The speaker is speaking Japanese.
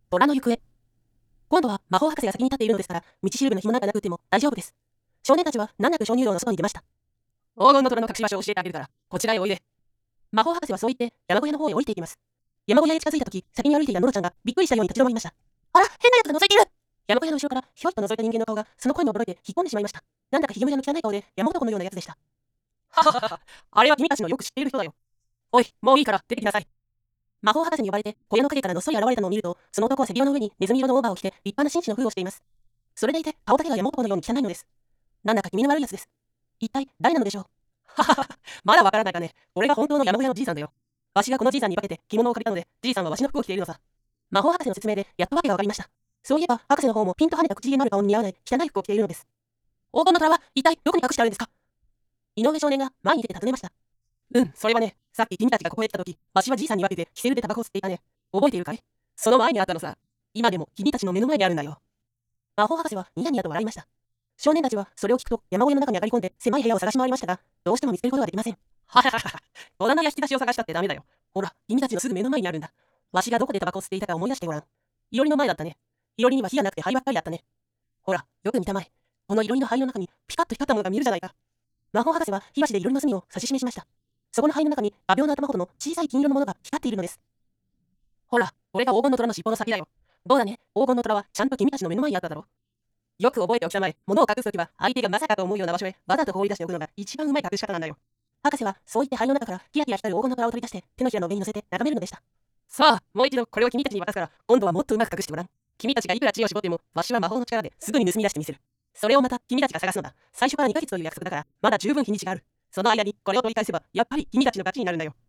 虎の行方。今度は魔法博士が先に立っているのですから、道しるべの紐なんかなくっても大丈夫です。少年たちは難なく鍾乳洞の外に出ました。黄金の虎の隠し場所を教えてあげるから、こちらへおいで。魔法博士はそう言って山小屋の方へ降りていきます。山小屋へ近づいた時、先に歩いていたノロちゃんがびっくりしたように立ち止まりました。あら、変なやつが覗いている。山小屋の後ろからひょいと覗いた人間の顔がその声に驚いて引っ込んでしまいました。なんだかひげもやの汚い顔で山男のようなやつでした。はははは、あれは君たちのよく知っている人だよ。おい、もういいから出てきなさい。魔法博士に呼ばれて小屋の陰からのっそり現れたのを見ると、その男は背広の上にネズミ色のオーバーを着て立派な紳士の風をしています。それでいて顔だけが山男のように汚いのです。なんだか気味の悪いやつです。一体誰なのでしょう。ははは、まだわからないかね。俺が本当の山小屋のじいさんだよ。わしがこのじいさんに化けて着物を借りたので、じいさんはわしの服を着ているのさ。魔法博士の説明でやっとわけがわかりました。そういえば博士の方もピンと跳ねた口ひげのある顔に似合わない汚い服を着ているのです。黄金の虎は一体どこに隠してあるんですか。井上少年が前に出て尋ねました。それはね、さっき君たちがここへ来た時、わしはじいさんに分けてキセルでタバコを吸っていたね。覚えているかい。その前にあったのさ。今でも君たちの目の前にあるんだよ。魔法博士はニヤニヤと笑いました。少年たちはそれを聞くと山小屋の中に上がり込んで狭い部屋を探し回りましたが、どうしても見つけることができません。はははは。戸棚や引き出しを探したってダメだよ。ほら、君たちのすぐ目の前にあるんだ。わしがどこでタバコを吸っていたか思い出してごらん。いろりの前だったね。いろりには火がなくて灰ばっかりあったね。ほら、よく見たまえ。このいろりの灰の中にピカッと光ったものが見えるじゃないか。魔法博士は火箸でいろりの隅を指し示しました。そこの灰の中に画鋲の頭ほどの小さい金色のものが光っているのです。ほら、これが黄金の虎の尻尾の先だよ。どうだね、黄金の虎はちゃんと君たちの目の前にあっただろう。よく覚えておきたまえ。物を隠すときは相手がまさかと思うような場所へわざと放り出しておくのが一番うまい隠し方なんだよ。博士はそう言って灰の中からキラキラ光る黄金の虎を取り出して手のひらの上に乗せて眺めるのでした。さあ、もう一度これを君たちに渡すから、今度はもっとうまく隠してごらん。君たちがいくら知恵を絞っても、わしは魔法の力ですぐに盗み出してみせる。それをまた君たちが探すのだ。最初から2ヶ月という約束だから、まだ十分日にちがある。その間にこれを取り返せば、やっぱり君たちの勝ちになるんだよ。